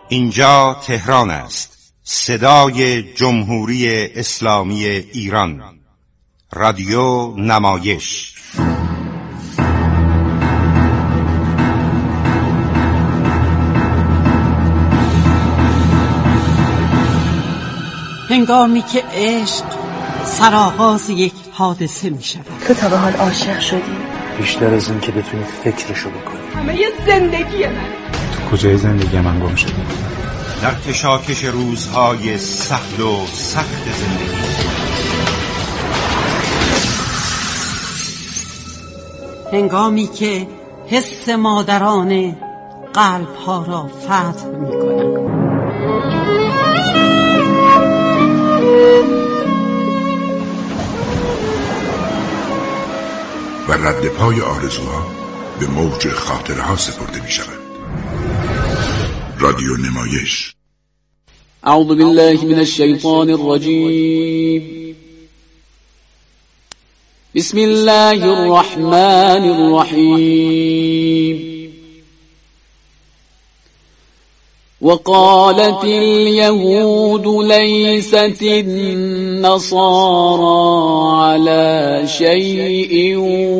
اینجا تهران است، صدای جمهوری اسلامی ایران، رادیو نمایش. هنگامی که عشق سرآغاز یک حادثه می شود. تو تا به حال عاشق شدی؟ بیشتر از این که بتونی فکرشو بکنی. همه یه زندگی من. تو کجای زندگی من گم شدی؟ در کشاکش روزهای سهل و سخت زندگی. هنگامی که حس مادرانه قلب‌ها را فتح می‌کند. و رد پای آرزوها به موج خاطرها سپرده می شود. رادیو نمایش. اعوذ بالله من الشیطان الرجیم. بسم الله الرحمن الرحیم. وقالت اليهود ليست النصارى على شيء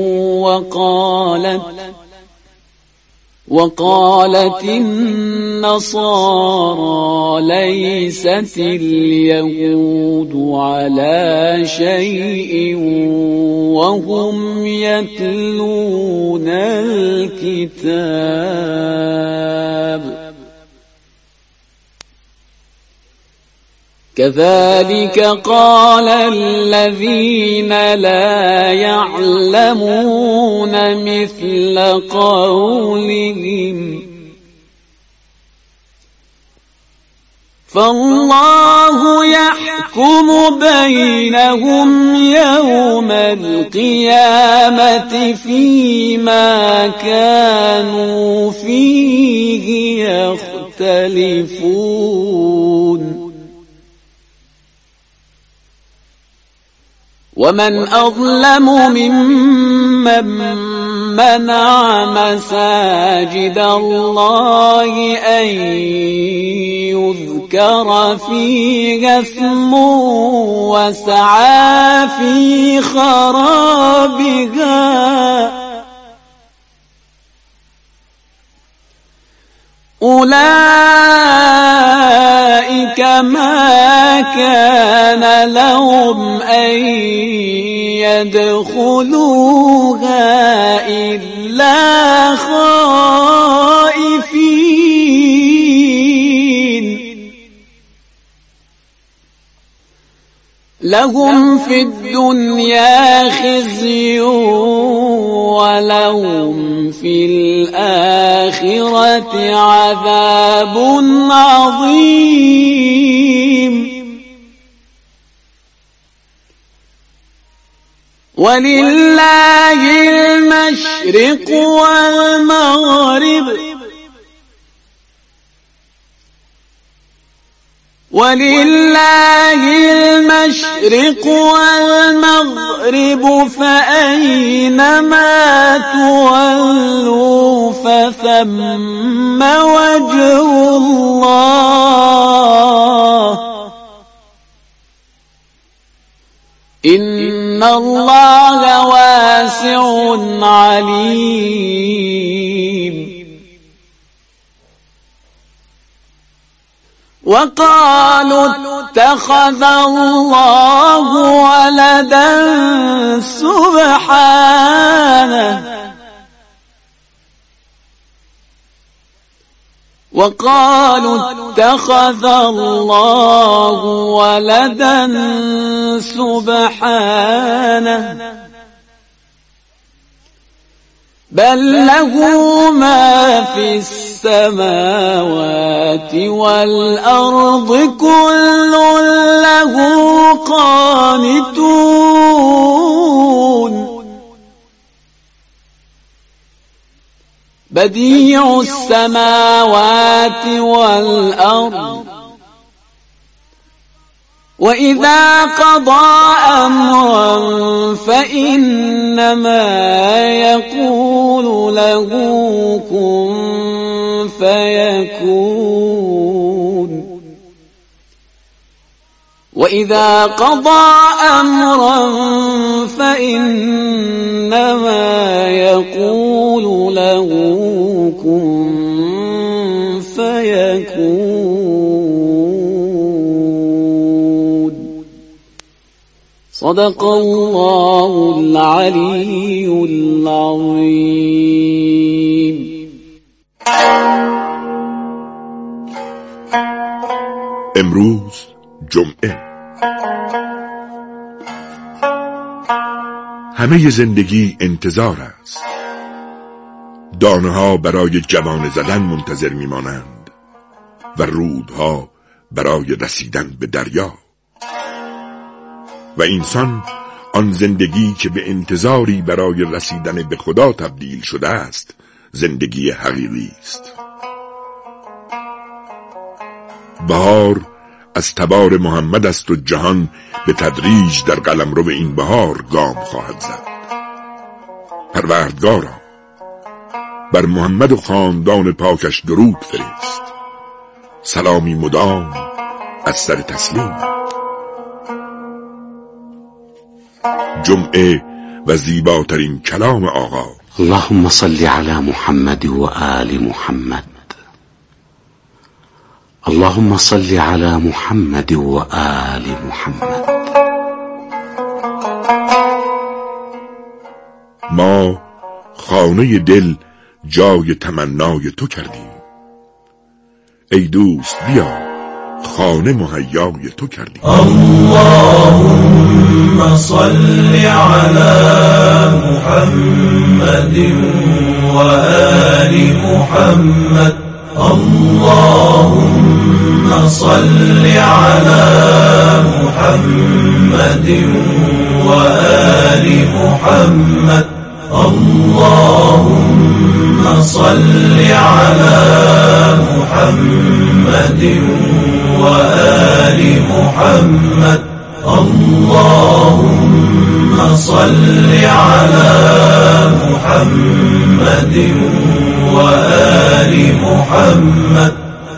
وقالت النصارى ليست اليهود على شيء وهم يتلون الكتاب كذلك قال الذين لا يعلمون مثل قولهم فالله يحكم بينهم يوم القيامة فيما كانوا فيه يختلفون ومن أظلم ممن منع مساجد الله أن يذكر فيها اسمه وسعى في خرابها أولئك ما كان لهم أن يدخلوها إلا خائفين لهم في الدنيا خزي ولهم في الآخرة عذاب عظيم ولله المشرق والمغرب فأينما تولوا فثم وجه الله إن الله واسع عليم وقالوا اتخذ الله ولدا سبحانه وقالوا اتخذ الله ولدا سبحانه بل له ما في السماوات والأرض كل له قانتون بديع السماوات والأرض وإذا قضى أمرا فإنما يقول له كن فيكون وإذا قضى أمرا فإنما يقول له كن فيكون صدق الله العلي العظيم. امروز جمعه. همه زندگی انتظار است. دانه ها برای جوانه زدن منتظر میمانند و رودها برای رسیدن به دریا، و انسان آن زندگی که به انتظاری برای رسیدن به خدا تبدیل شده است زندگی حقیقی است. بهار از تبار محمد است و جهان به تدریج در قلمرو این بهار گام خواهد زد. پروردگارا بر محمد و خاندان پاکش درود فرست، سلامی مدام از سر تسلیم. جمعه و زیباترین کلام آقا. اللهم صل على محمد و آل محمد. اللهم صل على محمد و آل محمد. ما خانه دل جای تمنای تو کردیم، ای دوست بیا خانه مهیای تو کردیم. اللهم صل على محمد و آل محمد. اللهم صل على محمد و آل محمد. اللهم صل على محمد و آل محمد. اللهم صل على محمد و آل محمد.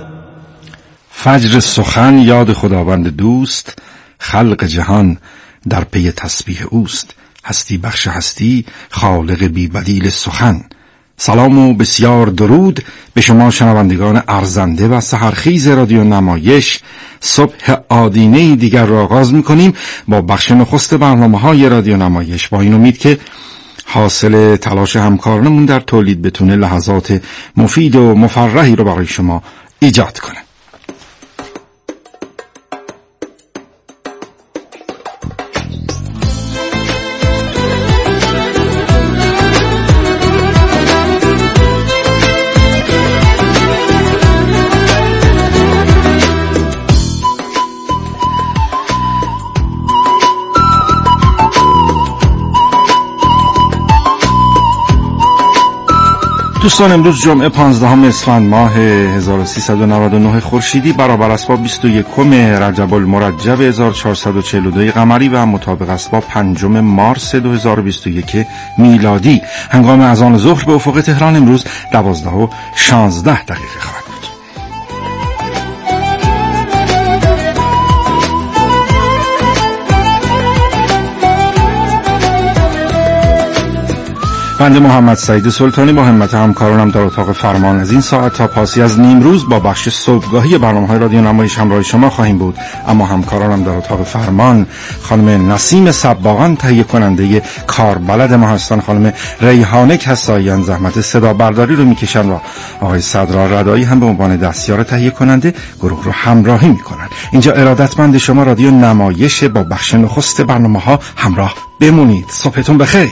فجر سخن یاد خداوند دوست، خلق جهان در پی تسبیح اوست. هستی بخش هستی، خالق بی بدیل سخن. سلام و بسیار درود به شما شنوندگان ارزنده و سحرخیز رادیو نمایش. صبح آدینه دیگر را آغاز می‌کنیم با بخش نخست برنامه‌های رادیو نمایش، با این امید که حاصل تلاش همکارانمون در تولید بتونه لحظات مفید و مفرحی رو برای شما ایجاد کنه. دوستان، امروز جمعه 15 اسفند ماه 1399 خورشیدی برابر است با 21 رجب المرجب 1442 قمری و مطابق است با 5 مارس 2021 میلادی. هنگام اذان ظهر به افق تهران امروز 12:16 خواهد بود. بنده محمد سعید سلطانی با همت همکارانم در اتاق فرمان از این ساعت تا پاسی از نیم روز با بخش صبحگاهی برنامه‌های رادیو نمایش همراه شما خواهیم بود. اما همکارانم در اتاق فرمان خانم نسیم سباقان تهیه کننده کاربلد ما هستن، خانم ریحانه کساییان زحمت صدا برداری رو میکشن و آقای صدرا ردایی هم به عنوان دستیار تهیه کننده گروه رو همراهی میکنن. اینجا ارادتمند شما رادیو نمایش، با بخش نخست برنامه‌ها همراه بمونید. صبحتون بخیر.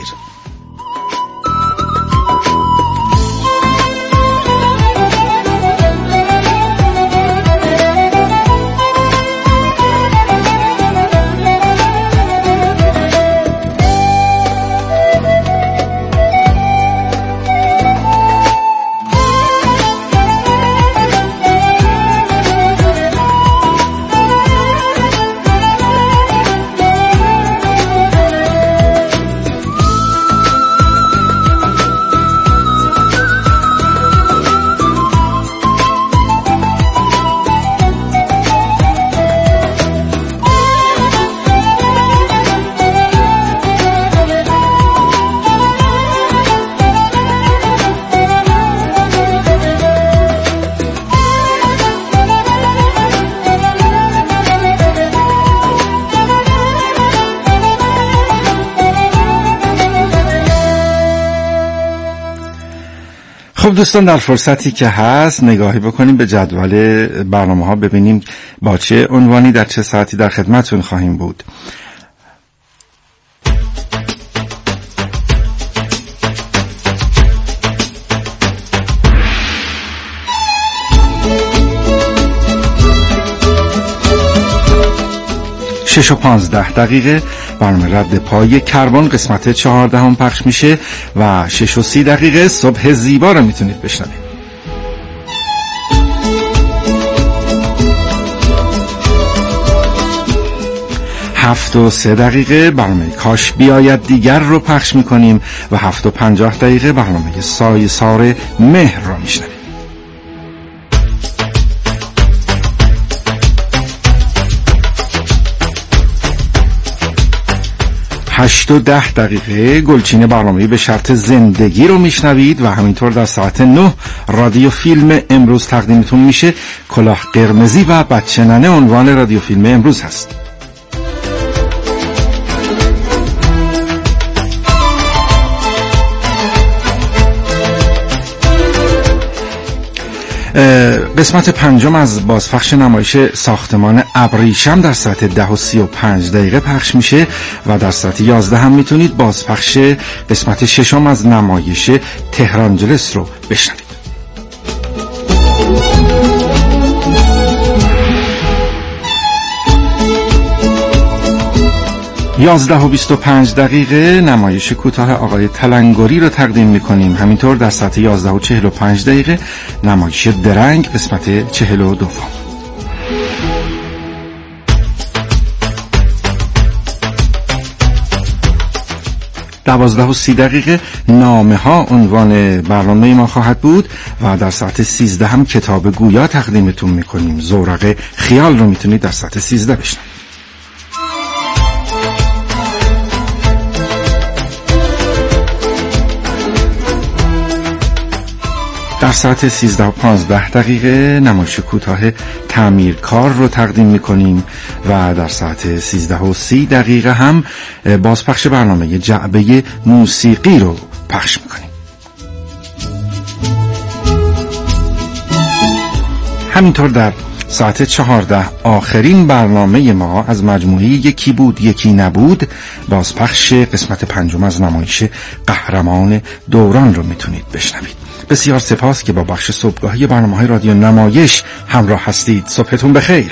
دوستان، در فرصتی که هست نگاهی بکنیم به جدول برنامه ها، ببینیم با چه عنوانی در چه ساعتی در خدمتتون خواهیم بود. شش و 15 دقیقه برنامه رد پای کربن قسمت 14 پخش میشه و 6 و 30 دقیقه صبح زیبا رو میتونید بشنوید. 7 و 3 دقیقه برنامه کاش بیاید دیگر رو پخش میکنیم و 7 و 50 دقیقه برنامه سایه‌سار مهر رو میشنوید. 8 و 10 دقیقه گلچین برنامه به شرط زندگی رو میشنوید و همینطور در ساعت 9 رادیو فیلم امروز تقدیمتون میشه. کلاه قرمزی و بچه ننه عنوان رادیو فیلم امروز هست. قسمت پنجم از بازپخش نمایش ساختمان ابریشم در ساعت 10 و 35 دقیقه پخش میشه و در ساعت 11 هم میتونید بازپخش قسمت ششم از نمایش تهرانجلس رو بشنوید. 11 و 25 دقیقه نمایش کوتاه آقای تلنگری رو تقدیم میکنیم. همینطور در ساعت 11 و 45 دقیقه نمایش درنگ قسمت 42. 12 و 30 دقیقه نامه ها عنوان برنامه ما خواهد بود و در ساعت 13 هم کتاب گویا تقدیمتون میکنیم. زورق خیال رو میتونید در ساعت 13 بشنوید. در ساعت 13 و 15 دقیقه نمایش کوتاه تعمیرکار رو تقدیم میکنیم و در ساعت 13 و 30 دقیقه هم بازپخش برنامه جعبه موسیقی رو پخش میکنیم. همینطور در ساعت 14 آخرین برنامه ما از مجموعه یکی بود یکی نبود بازپخش قسمت پنجم از نمایش قهرمان دوران رو میتونید بشنوید. بسیار سپاس که با بخش صبحگاهی برنامه‌های رادیو نمایش همراه هستید. صبحتون بخیر.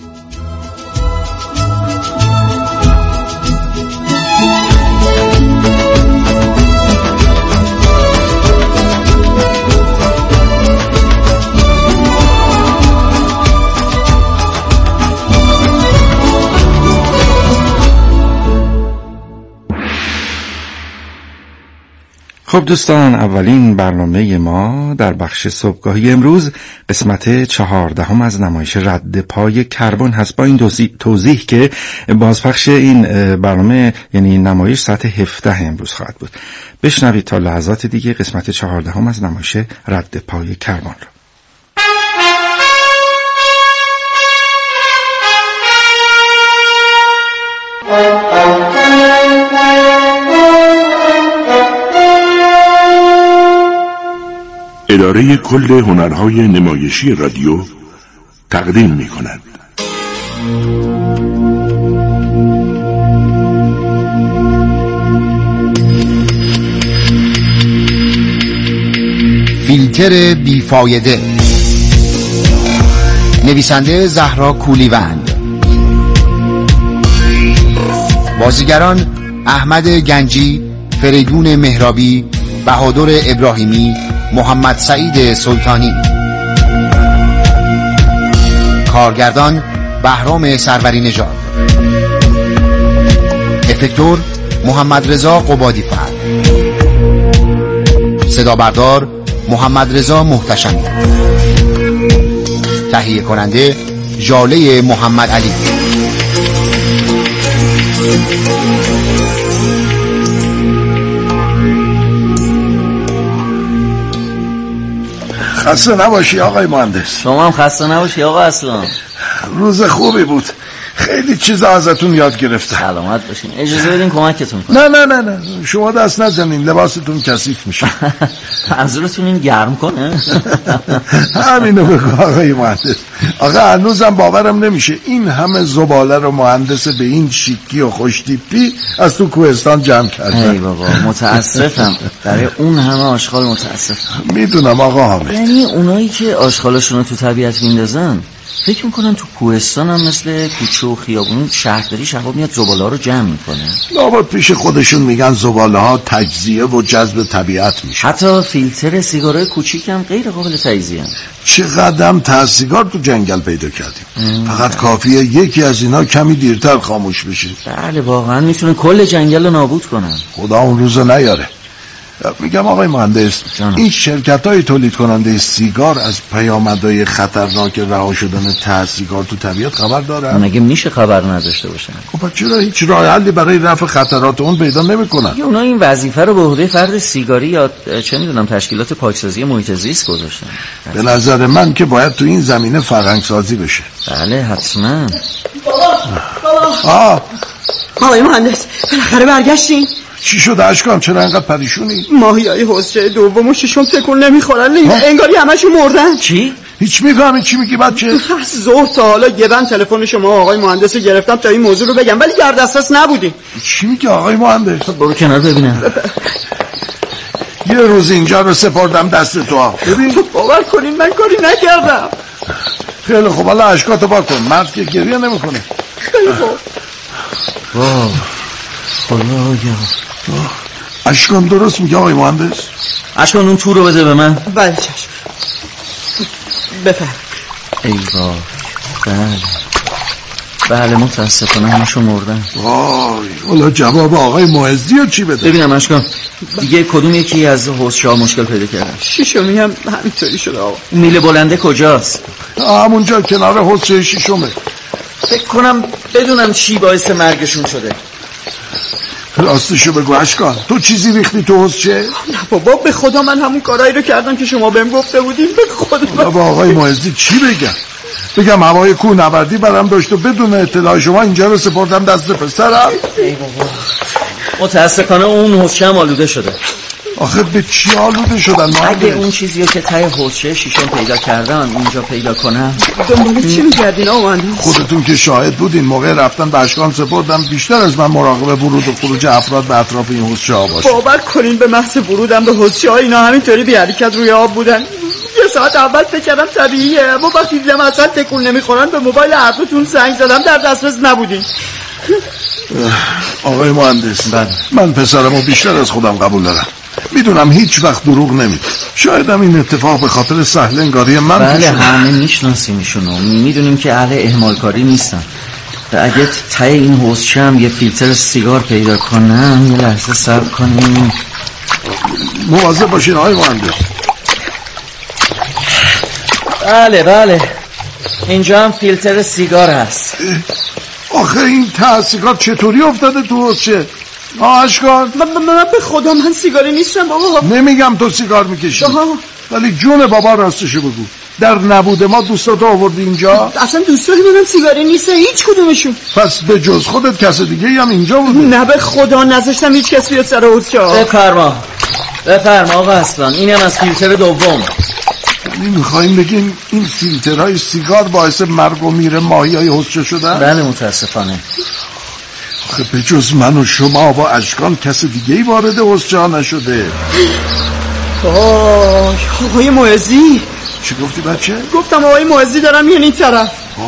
خب دوستان، اولین برنامه ما در بخش صبحگاهی امروز قسمت 14 از نمایش رد پای کربن هست. با این توضیح که بازپخش این برنامه یعنی نمایش ساعت 17 امروز خواهد بود. بشنوید تا لحظات دیگه قسمت 14 از نمایش رد پای کربن رو. اداره کل هنرهای نمایشی رادیو تقدیم می کند. فیلتر بیفایده، نویسنده زهرا کولیوند، بازیگران احمد گنجی، فریدون مهرابی، بهادر ابراهیمی، محمد سعید سلطانی، کارگردان بهرام سروری نژاد، افکتور محمد رضا قبادی فرد، صدا بردار محمد رضا محتشمی، تهیه کننده ژاله محمد علی. خسته نباشی آقای مهندس. شما هم خسته نباشی آقا اسلام. روز خوبی بود. خیلی چیزا ازتون یاد گرفتم. سلامت باشین. اجازه بدین کمکتون کنم. نه شما دست نزنین، لباستون کثیف میشه. منظورتون این گرم کنه؟ همینو بگو آقای مهندس. آقا هنوزم باورم نمیشه این همه زباله رو مهندس به این شیکی و خوشتیپی از تو کوهستان جمع کردن. ای بابا متاسفم، برای اون همه آشغال متاسفم. میدونم آقا حامد. یعنی اونایی که آشغالشون رو تو طبیعت میندازن فکر میکنن تو کوهستان هم مثل کوچه و خیابون شهرداری شباب میاد زباله ها رو جمع میکنه. لابد پیش خودشون میگن زباله ها تجزیه و جذب طبیعت میشه. حتی فیلتر سیگارای کوچیک هم غیر قابل تجزیه. چقدر ته سیگار تو جنگل پیدا کردیم. فقط کافیه یکی از اینا کمی دیرتر خاموش بشه. بله واقعا میتونه کل جنگل رو نابود کنن. خدا اون روزو نیاره. میگم آقای مهندس این شرکت‌های تولید کننده سیگار از پیامدهای خطرناک رها شدن ته سیگار تو طبیعت خبر دارن؟ مگه میشه خبر نداشته باشن؟ خب چرا هیچ راه حلی برای رفع خطرات اون پیدا نمی‌کنن؟ اونا این وظیفه رو به عهده فرد سیگاری یا چه میدونم تشکیلات پاکسازی محیط زیست گذاشتن. به نظر من که باید تو این زمینه فرهنگ سازی بشه. بله حتما. بابا آقای مهندس بالاخره برگشتین؟ چی شد اشکان؟ چرا انقدر پریشونی؟ ماهیای حوضچه دوم و ششم تکون نمیخورن، انگاری همشون مردن. چی؟ هیچ میفهمی چی میگی بچه؟ از ظهر تا حالا یه بند تلفن شما آقای مهندس رو گرفتم تا این موضوع رو بگم، ولی در دسترس نبودیم. چی میگی آقای مهندس؟ برو کنار ببینم. یه روز اینجا رو سپردم دست تو. ببین باور کنین من کاری نکردم. خیلی خوب حالا اشکاتو با کن، مرد که گریه نمیکنه. خیلی خوب. واه خدایا. اشکان درست میگه آقای مهندس؟ اشکان اون تور رو بده به من. بله چشم. بفرم. ای بابا. بله متاسفانه همشون مردن. وای حالا جواب آقای معزی رو چی بده؟ ببینم اشکان دیگه کدوم یکی از حوضچه‌ها مشکل پیدا کردن؟ شیشمی هم همینطوری شده آقا. میله بلنده کجاست؟ همونجا کنار حوضچه شیشمه. فکر کنم بدونم چی باعث مرگشون شده. راستشو بگو اشکان، تو چیزی ریختی تو حوضچه؟ نه بابا به خدا من همون کارایی رو کردم که شما بهم گفته بودین. به خدا بابا آقای معزی چی بگم هوای کوه نوردی برام داشت و بدون اطلاع شما اینجا رو سپردم دست پسرم. ای بابا متاسفانه اون حوضچه هم آلوده شده. آخه به چی آلوده شدن؟ اگه اون چیزی که ته حوضچه شیشم پیدا کردن اینجا پیدا کنم. دنبال چی میگردین آقا مهندس؟ خودتون که شاهد بودین موقع رفتن به اشکان سپردم بیشتر از من مراقب ورود و خروج افراد به اطراف این حوضچه ها باشه. باور کنین به محض ورودم به حوضچه ها اینا همینطوری بی حرکت روی آب بودن. یه ساعت اول فکر کردم طبیعیه، اما وقتی دیدم اصلا تکون نمیخورن به موبایل هر دوتون زنگ زدم، در دسترس نبودین. آقای مهندس من پسرمو بیشتر از خودم قبول دارم. میدونم هیچ وقت دروغ نمیگه. شایدم این اتفاق به خاطر سهل انگاری من بله همه میشناسیم ایشونو، میدونیم که اهل اهمال کاری نیستن. اگه ته این حوضچه هم یه فیلتر سیگار پیدا کنم یه لحظه صبر کنیم. مواظب باشین آقای مهندس. بله اینجا هم فیلتر سیگار هست. آخه این ته سیگار چطوری افتاده تو حوضچه؟ اشکان من به خدا من سیگاری نیستم بابا. نمیگم تو سیگار میکشی، ولی جون بابا راستشو بگو، در نبود ما دوستاتو آوردی اینجا؟ اصلا دوستای منم سیگاری نیست هیچ کدومشون. پس به جز خودت کس دیگه هم اینجا بوده؟ نه به خدا نذاشتم هیچ کس بیاد سر حوضچه. بفرما آقا اصلان اینم از فیلتر دوم. یعنی میخواییم بگیم این فیلترهای سیگار باعث مرگ و میر ماهیای حوضچه شدن؟ بله متاسفانه. آخه به جز من و شما و اشکان کس دیگه‌ای وارد حوضچه ها نشده. آقای معزی. چی گفتی بچه؟ گفتم آقای معزی دارم میان این طرف.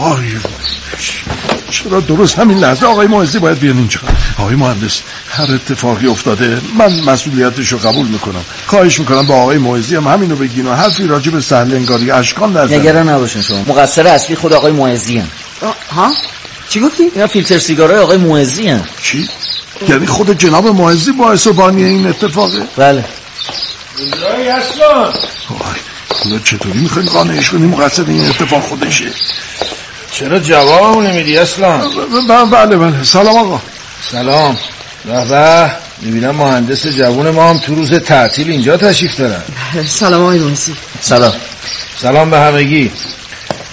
چرا درست همین لحظه آقای معزی باید بیان اینجا؟ آقای مهندس هر اتفاقی افتاده من مسئولیتشو قبول میکنم. خواهش میکنم با آقای معزی هم همینو بگین و حرفی راجع به سهل انگاری اشکان نزنید. نگران نباشین شما، مقصر اصلی خود آقای معزی هم. ها؟ چی گفتی؟ اینا فیلتر سیگارای آقای معزی هم. چی؟ یعنی خود جناب معزی باعث و بانی این اتفاقه؟ بله. کجایی اشکان؟ حالا چطوری میخوایم قانعش کنیم مقصر این اتفاق خودشه؟ چرا جوابمو نمیدی اصلا؟ بله سلام آقا. سلام. به میبینم مهندس جوون ما هم تو روز تعطیل اینجا تشریف دارن. سلام آقای معزی. سلام به همگی.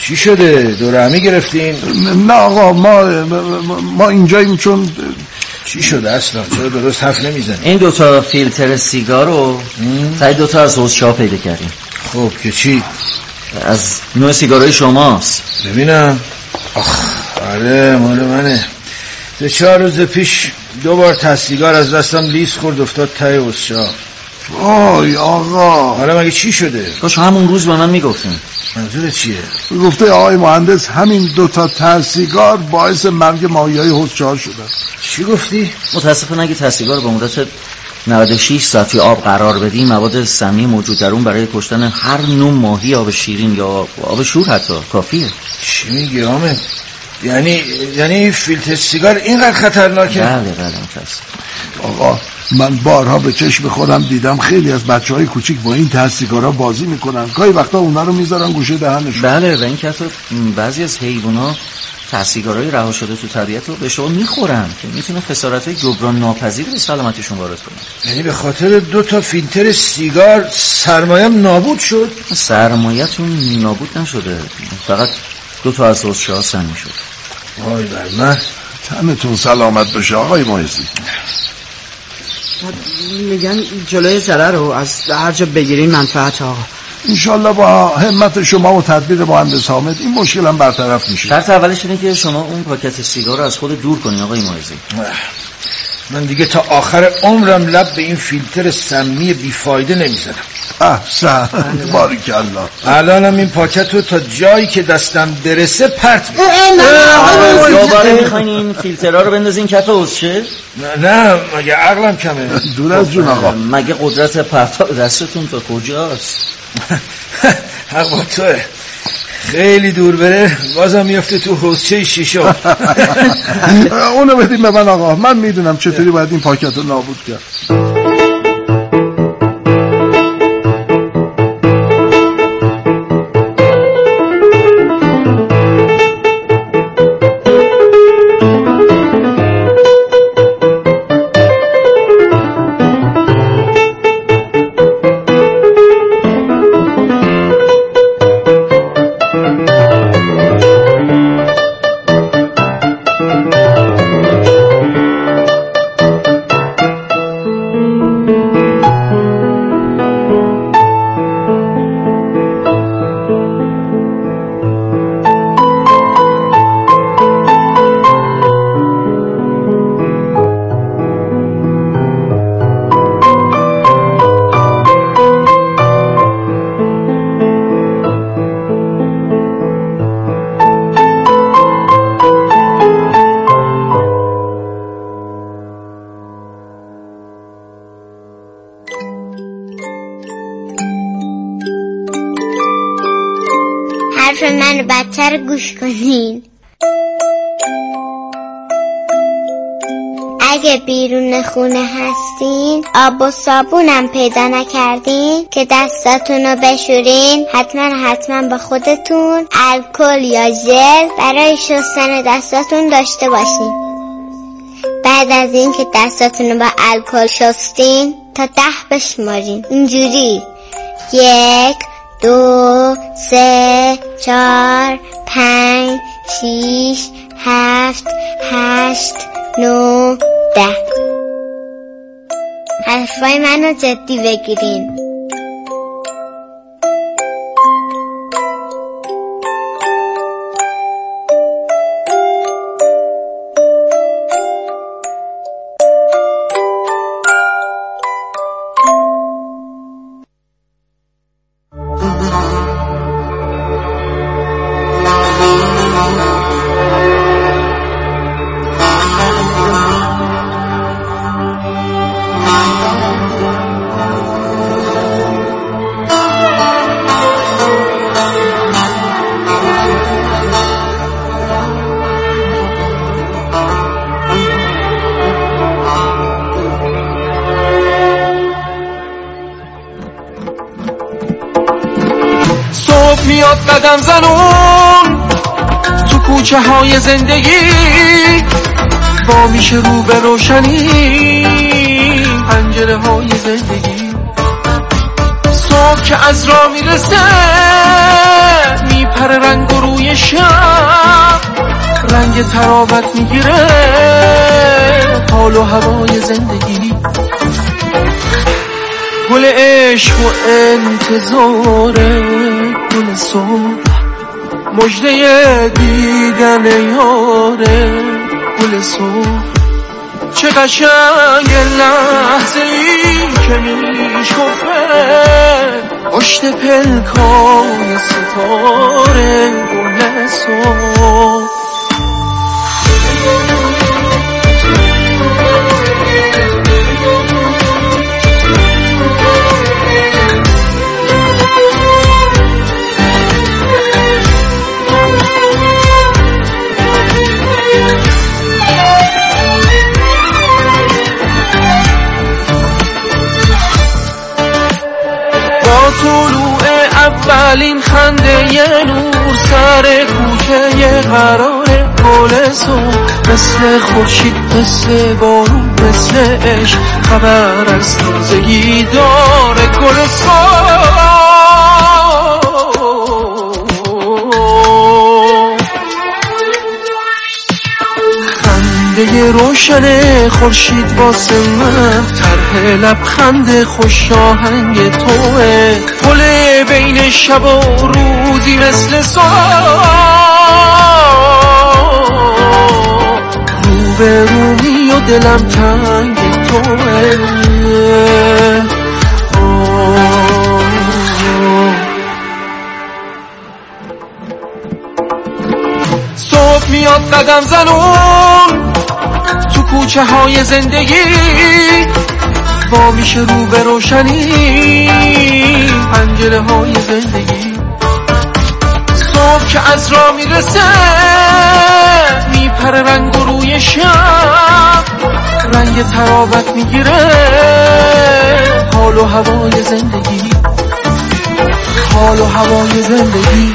چی شده؟ دور همی گرفتین؟ نه آقا ما اینجاییم. چون چی شده اصلا؟ چرا درست حرف نمیزنی؟ این دوتا فیلتر سیگار رو سعی دوتا از حوضچه‌ها پیدا کردیم. خب که چی؟ از نوع سیگارهای شماست. ببینم. آره مال منه. 4 روز پیش 2 بار سیگار از دستم لیز خورد افتاد ته حوضچه‌ها. وای آقا. حالا مگه چی شده؟ کاش همون روز به من میگفتین. منظورت چیه؟ گفته آقای مهندس همین 2 سیگار باعث مرگ ماهی‌های حوضچه‌ها شده. چی گفتی؟ متاسفانه اگه سیگار به مدت 96 ساعت توی آب قرار بدیم مواد سمی موجود در اون برای کشتن هر نوع ماهی، آب شیرین یا آب شور حتی کافیه. چی میگی حامد؟ یعنی فیلتر سیگار اینقدر خطرناکه؟ بله متاسف. آقا من بارها به چشم خودم دیدم خیلی از بچه‌های کوچیک با این سیگارا بازی میکنن. گاهی وقتا اونا رو میذارن گوشه دهنشون. بله و این که بعضی از حیونا سیگارای رها شده تو طبیعت رو به شما میخورن که میتونه خسارت‌های جبران ناپذیر به سلامتیشون وارد کنه. یعنی به خاطر 2 فیلتر سیگار سرمایه‌ام نابود شد؟ سرمایه‌تون نابود نشده، فقط 2 از حوضچه‌ها سمی شد. وای بر من. تنتون سلامت بشه آقای مایزی. میگن جلوی ضرر رو از هر جا بگیرین منفعت آقا. انشالله با همت شما و تدبیر مهندس حامد این مشکل هم برطرف میشه. شرط اولش اینه که شما اون پاکت سیگار رو از خود دور کنین آقای مایزی. من دیگه تا آخر عمرم لب به این فیلتر سمی بیفایده نمیزنم. احسن باریکالله. الانم این پاکت رو تا جایی که دستم برسه پرت میکنم. دوباره میخواین این فیلترها رو بندازین کف حوضچه؟ نه مگه عقلم کمه؟ دور از جون آقا. مگه قدرت پرتاب دستتون تا کجاست؟ حق با توه. خیلی دور بره بازم میفته تو حوضچه شیشم. اونو بدیم به من آقا. من میدونم چطوری باید این پاکت رو نابود کرد. حرف منو بدتر گوش کنین. اگه بیرون خونه هستین آب و صابونم پیدا نکردین که دستاتونو بشورین، حتما به خودتون الکل یا ژل برای شستن دستاتون داشته باشین. بعد از این که دستاتونو با الکل شستین تا 10 بشمارین. اینجوری 1 2 3 4 5 6 7 8 9 10. حرفای منو جدی بگیرین. میاد قدم زنون تو کوچه های زندگی، با میشه رو به روشنی پنجره های زندگی. صبح که از راه میرسه میپره رنگ و روی رنگ تراوت میگیره حال و هوای زندگی. گل عشق و انتظار گل صبح، مژده دیدن یاره گل صبح. چه قشنگ لحظه ای که میشکفه پشت پلکای ستاره گل صبح. طلوع اولین خنده یه نور سر کوچه قراره گل صبح، مثل خورشید مثل بارون مثل عشق خبر از تازگی داره گل صبح. خنده روشن خورشید واسه من طرح لبخند خوش آهنگ توه، گل بین شب و روزی مثل صبح رو به رومی و دلم تنگ توه. صبح میاد قدم زنون تو کوچه های زندگی، وا میشه رو به روشنی پنجره های زندگی. صبح که از راه میرسه میپره رنگ و روی شب، رنگ تراوت میگیره حال و هوای زندگی، حال و هوای زندگی.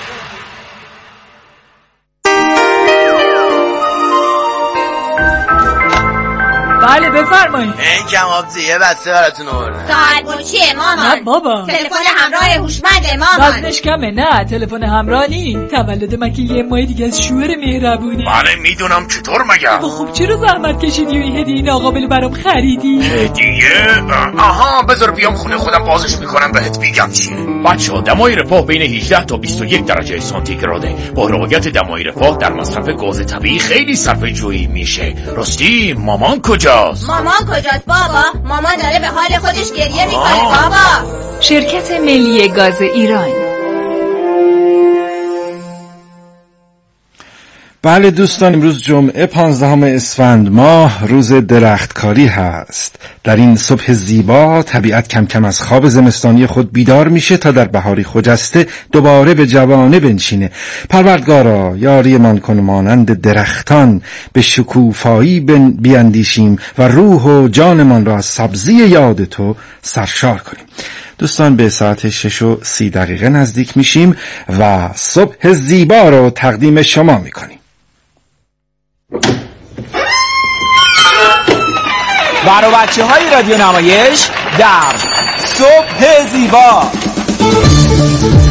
بله بفرمایید. این کبابچیه بسته براتون آوردن. ساعت مچیه مامان؟ نه بابا. تلفن همراه هوشمنده مامان. وزنش کمه؟ نه تلفن همراه نی. تولد من که یه ماه دیگه از شوهر مهربونه. بله میدونم، چطور مگه؟ خب چرا زحمت کشیدی و این هدیه این آقابل برام خریدی؟ هدیه؟ آها بذار بیام خونه خودم بازش میکنم بهت میگم چیه. بچه‌ها دمای رفاه بین 18 تا 21 درجه سانتیگراده. با رعایت دمای رفاه در مصرف گاز طبیعی خیلی صرفه جویی میشه. راستی مامان کجاست؟ مامان کجاست بابا؟ مامان داره به حال خودش گریه میکنه بابا. شرکت ملی گاز ایران. بله دوستان، امروز جمعه 15 اسفند ماه روز درختکاری هست. در این صبح زیبا طبیعت کم کم از خواب زمستانی خود بیدار میشه تا در بهاری خجسته دوباره به جوانه بنشینه. پروردگارا یاری من کن مانند درختان، به شکوفایی بیاندیشیم و روح و جانمان را از سبزی یاد تو سرشار کنیم. دوستان به ساعت 6:30 نزدیک میشیم و صبح زیبا رو تقدیم شما میکنیم. برای بچه های رادیو نمایش در صبح زیبا.